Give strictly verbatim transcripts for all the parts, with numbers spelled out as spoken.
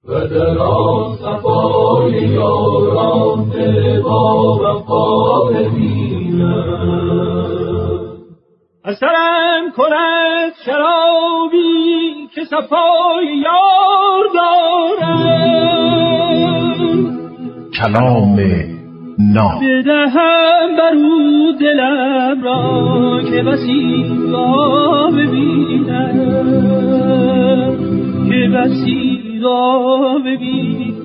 و در آن صفای یاران با وفا ببینم. اثرم کند شرابی که صفای یار دارم، کلام ناب بدهم برو دلم را که بسی را ببینم، که بسی را ببینم.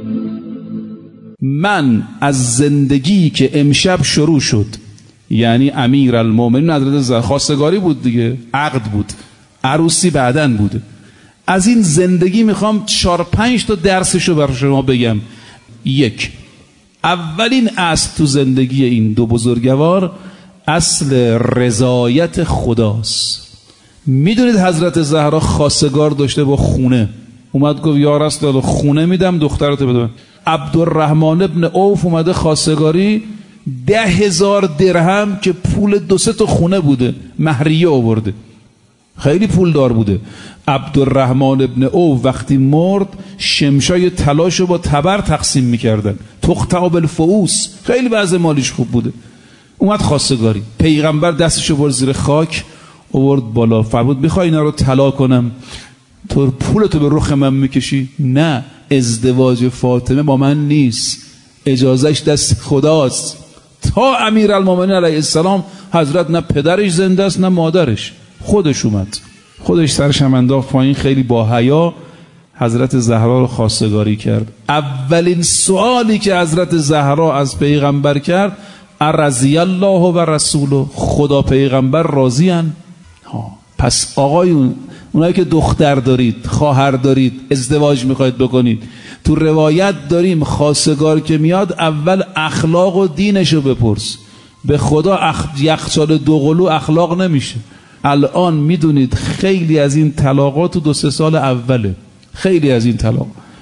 من از زندگی که امشب شروع شد، یعنی امیرالمومنین حضرت زهرا، خواستگاری بود دیگه، عقد بود، عروسی بعدن بوده. از این زندگی میخوام چار پنج تا درسشو بر شما بگم. یک، اولین اصل تو زندگی این دو بزرگوار اصل رضایت خداست. میدونید حضرت زهرا خواستگار داشته با خونه، اومد گفت یا رسول الله خونه میدم دخترتو بده. عبدالرحمن ابن عوف اومده خواستگاری، ده هزار درهم که پول دو سه تا خونه بوده مهریه آورده، خیلی پول دار بوده. عبدالرحمن ابن عوف وقتی مرد شمشای طلاشو با تبر تقسیم میکردن، تختع بالفؤوس، خیلی وضع مالیش خوب بوده. اومد خواستگاری، پیغمبر دستشو برد زیر خاک آورد بالا، فرمود میخوای اینا رو طلا کنم؟ تو پولتو به رخ من میکشی؟ نه، ازدواج فاطمه با من نیست، اجازهش دست خداست. تا امیرالمومنین علیه السلام حضرت نه پدرش زنده است نه مادرش، خودش اومد، خودش سرش هم انداخت پایین، خیلی با حیا حضرت زهرا رو خواستگاری کرد. اولین سوالی که حضرت زهرا از پیغمبر کرد، رضی الله و رسوله، خدا پیغمبر راضی ان؟ پس آقایون، اونایی که دختر دارید، خواهر دارید، ازدواج میخواید بکنید، تو روایت داریم خواستگار که میاد اول اخلاق و دینشو بپرس. به خدا اخ... یخچال دوقلو اخلاق نمیشه. الان میدونید خیلی از این طلاقات تو دو سه سال اوله، خیلی از این طلاق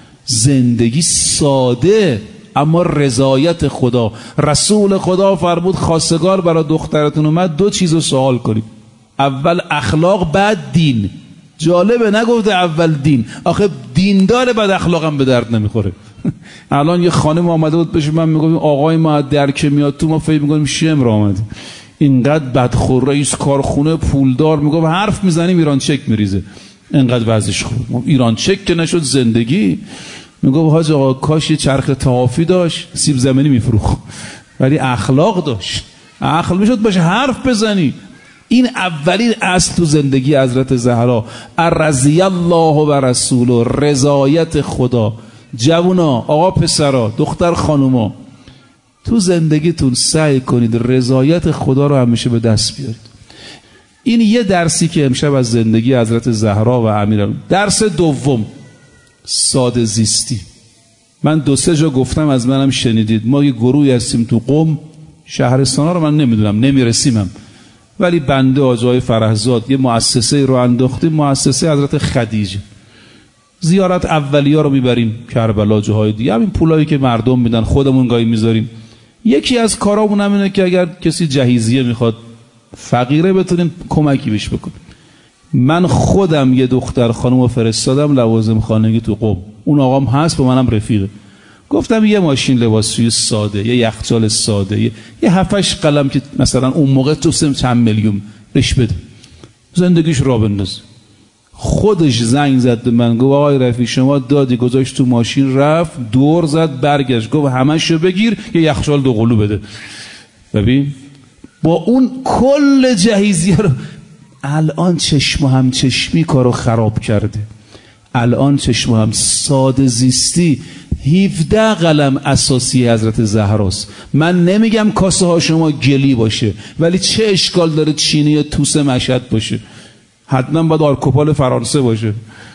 زندگی ساده اما رضایت خدا. رسول خدا فرمود خواستگار برای دخترتون اومد دو چیزو سوال کنید، اول اخلاق بعد دین. جالبه نگفته اول دین، آخه دین داره بعد اخلاقم به درد نمیخوره. الان یه خانم آمده بود بشه من میگم آقای ما درک میاد تو، ما فکر میکنیم شمر آمده، اینقدر بدخور، رئیس کارخونه پولدار، میگم حرف میزنیم ایران چک میریزه، اینقدر وضعش خوب. ایران چک که نشد زندگی. میگم حاج آقا کاش یه چرخ تحافی داشت سیب زمینی میفروخت، ولی اخلاق داشت، عقل میشد باشه حرف بزنی. این اولین اصل تو زندگی حضرت زهرا، رضی الله و رسوله، رضایت خدا. جوونا، آقا پسرا، دختر خانوما، تو زندگیتون سعی کنید رضایت خدا رو همیشه به دست بیارید. این یه درسی که امشب از زندگی حضرت زهرا و امیرالمومنین. درس دوم، ساده زیستی. من دو سه جا گفتم، از منم شنیدید، ما یه گروهی هستیم تو قم، شهرستانا رو من نمیدونم، نمیرسیمم، ولی بنده آجای فرهزاد یه مؤسسه رو انداختیم، مؤسسه حضرت خدیجه. زیارت اولیه رو میبریم کربلا، جاهای دیگه، همین پولایی که مردم میدن خودمون گاهی میذاریم. یکی از کارامون هم اینه که اگر کسی جهیزیه میخواد، فقیره، بتونیم کمکی بهش بکنیم. من خودم یه دختر خانومو فرستادم لوازم خانگی تو قم، اون آقام هست با منم رفیقه، گفتم یه ماشین لباسشویی ساده، یه یخچال ساده، یه, یه هفتش قلم که مثلا اون موقع تو سم چند میلیون بهش بده، زندگیش را بنداز. خودش زنگ زد به من، گفت آقای رفیق شما دادی، گذاشت تو ماشین، رفت دور زد برگشت، گفت همه‌شو بگیر یه یخچال دو قلو بده. ببین با اون کل جهیزیه رو، الان چشم هم چشمی کارو خراب کرده. الان چشم هم ساده زیستی هفده قلم اساسی حضرت زهراست. من نمیگم کاسه ها شما گلی باشه، ولی چه اشکال داره چینی یا توسه مشهد باشه؟ حتما باید آرکوپال فرانسه باشه.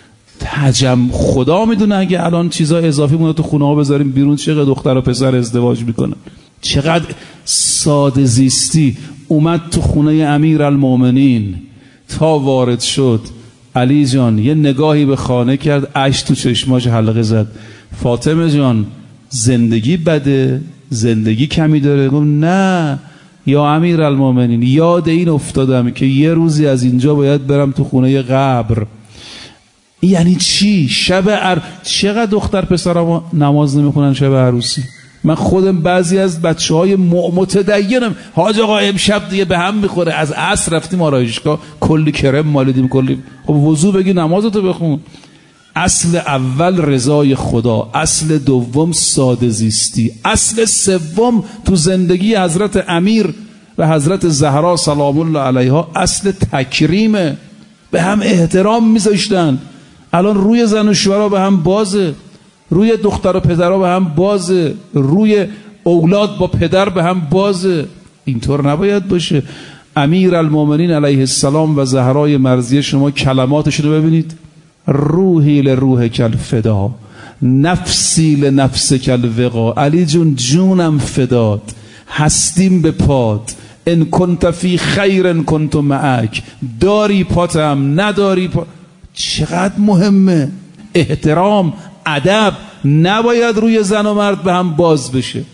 تجم خدا میدونه اگه الان چیزا اضافی مونه تو خونه ها بذاریم بیرون، چقدر دختر و پسر ازدواج میکنن. چقدر ساده زیستی. اومد تو خونه امیرالمومنین، تا وارد شد علی جان یه نگاهی به خانه کرد، اشک تو چشماش حلقه زد. فاطمه جان زندگی بده، زندگی کمی داره. گفت نه یا امیرالمومنین، یاد این افتادم که یه روزی از اینجا باید برم تو خونه قبر. یعنی چی؟ شب عر... چقدر دختر پسرها نماز نمیخونن شب عروسی؟ من خودم بعضی از بچه های متدینم حاج آقا امشب دیگه به هم میخوره، از عصر رفتیم آرایشگاه کلی کرم مالیدیم کلی. خب وضو بگی نمازتو بخون. اصل اول رضای خدا، اصل دوم ساده زیستی، اصل سوم تو زندگی حضرت امیر و حضرت زهرا سلام الله علیها اصل تکریمه. به هم احترام میذاشتن. الان روی زن و شوهرها به هم بازه، روی دختر و پدرها به هم بازه، روی اولاد با پدر به هم بازه. اینطور نباید باشه. امیر المومنین علیه السلام و زهرای مرضیه، شما کلماتشون رو ببینید: روحی لروح کل فدا، نفسی لنفس کل وقا. علی جون جونم فداد، هستیم به پات. ان کنت فی خیر ان کنت معک. داری پاتم، نداری پا... چقدر مهمه احترام، ادب. نباید روی زن و مرد به هم باز بشه.